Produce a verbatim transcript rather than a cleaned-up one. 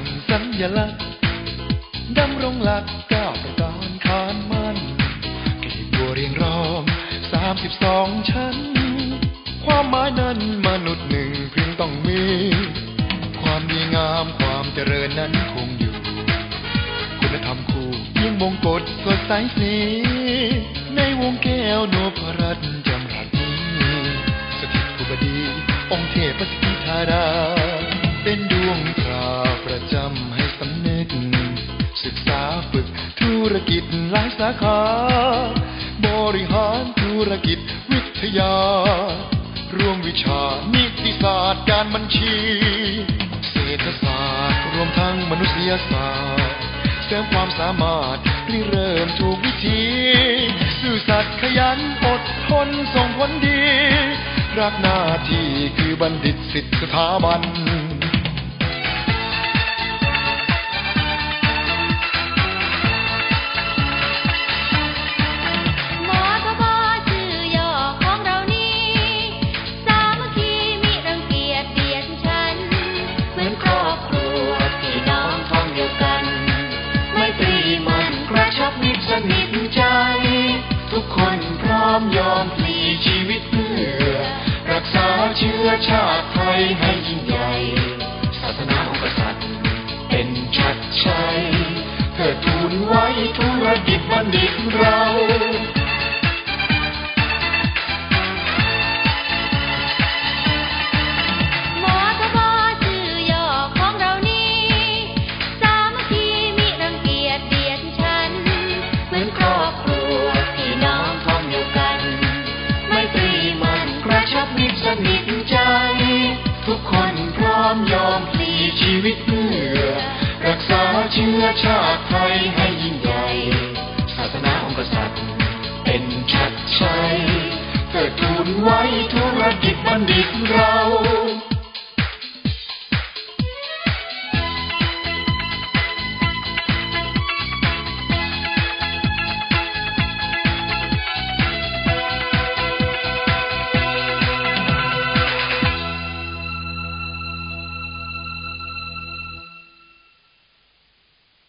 นสัญลักษณ์ดำรงหลักเก้าประการขานมันกลีบบัวเรียงรองสามสิบสองชั้นความหมายนั้นมนุษย์หนึ่งพึงต้องมีความดีงามความเจริญนั้นคงอยู่คุณธรรมคู่ยิ่งมงกฎสดใสสีในวงแก้วนพรัตน์จำรัดนี้สถิตภูบดีองค์เทพสิทธิธาราเป็นดวงตราประจำให้สำนึกศึกษาฝึกธุรกิจหลายสาขาบริหารธุรกิจวิทยารวมวิชานิติศาสตร์การบัญชีเศรษฐศาสตร์รวมทั้งมนุษยศาสตร์เสริมความสามารถริเริ่มถูกวิธีซื่อสัตย์ขยันอดทนส่งผลดีรักหน้าที่คือบัณฑิตศิษย์สถาบันทุกคนพร้อมยอมพลีชีวิตเพื่อรักษาเชื้อชาติไทยให้ยิ่งใหญ่ศาสนาของกษัตริย์เป็นชัดชัยเทิดทูนไว้ธุรกิจบัณฑิตเราทุกคนพร้อมยอมพลีชีวิตเพื่อรักษาเชื้อชาติไทยให้ยิ่งใหญ่ศาสนาของกษัตริย์เป็นชัดชัยเทิดทูนไว้ธุรกิจบัณฑิตเรา